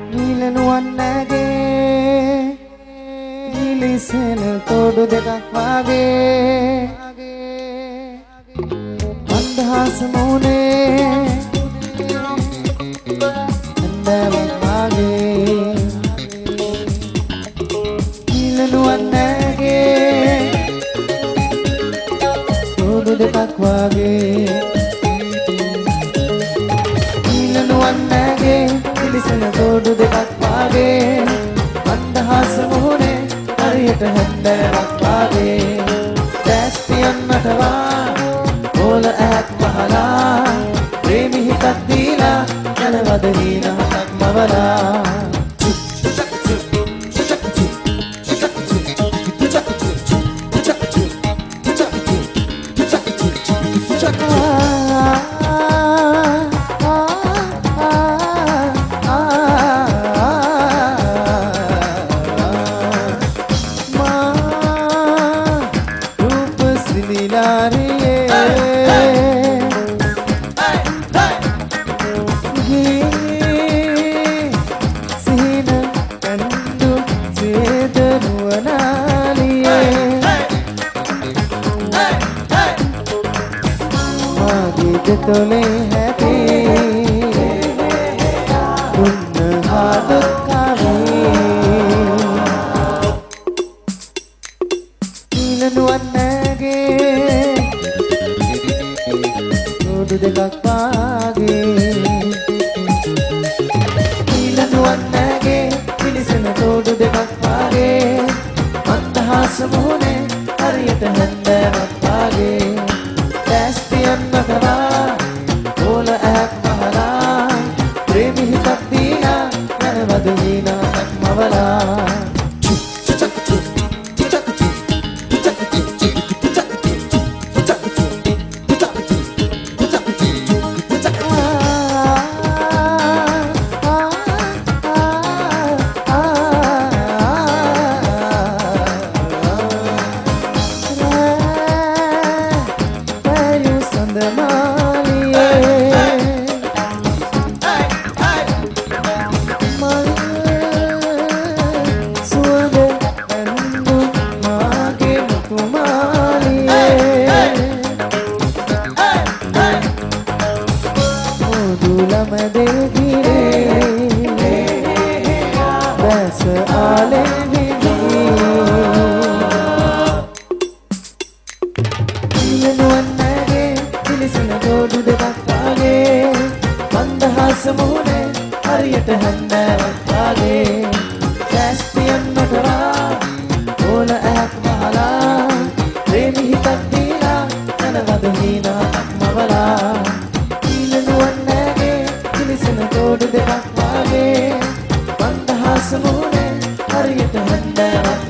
නිලනුවන්නගේ නිලිසෙන තොඩු දෙකක් වගේ අන්දහස මූනේ ඇඳවක් වගේ නිලනුවන්නගේ තොඩු දෙකක් වගේ නිලනුවන්නගේ නිලිසෙන තොඩු දෙකක් වගේ අන්දහස මූනේ හරියට හැන්දෑවක් වගේ දැස් තියන්නටවා ඕල ඇහක් වහලා ප්‍රේමි හිතක් දීලා යනවද හීනහක් මවලා tole happy unna hadut kawe nilanuwannage todu dekak wage nilanuwannage pilisena todu dekak wage mandahasa muhune hariyata handaවක් wage දැස් තියන්නටවා ඕල ඇහක් වහලා ප්‍රේමි හිතක් දීලා යනවද හීනහක් මවලා සමුනේ හරියට හැන්දෑවක් වගේ දැස් තියන්නටවා ඕල ඇහක් වහලා ප්‍රේමි හිතක් දීලා යනවද හීනහක් මවලා නිලනුවන්නගේ කිලිසෙන තොඩු දෙකක් වගේ මන්දහස මුහුණේ හරියට හැන්දෑවක්